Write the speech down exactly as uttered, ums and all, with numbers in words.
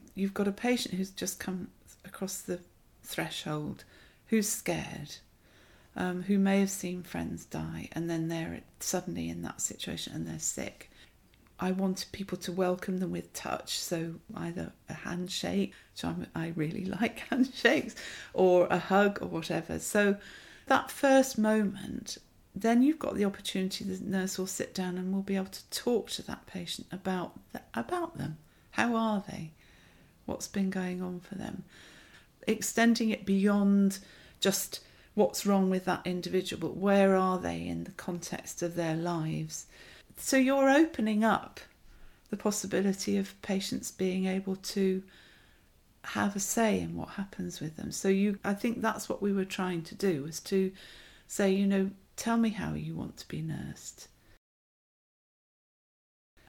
you've got a patient who's just come across the threshold, who's scared, um, who may have seen friends die, and then they're suddenly in that situation and they're sick. I wanted people to welcome them with touch, so either a handshake, which I'm, I really like handshakes, or a hug or whatever. So that first moment, then you've got the opportunity, the nurse will sit down and will be able to talk to that patient about the, about them. How are they? What's been going on for them? Extending it beyond just what's wrong with that individual, but where are they in the context of their lives? So you're opening up the possibility of patients being able to have a say in what happens with them. So you, I think that's what we were trying to do, was to say, you know, tell me how you want to be nursed.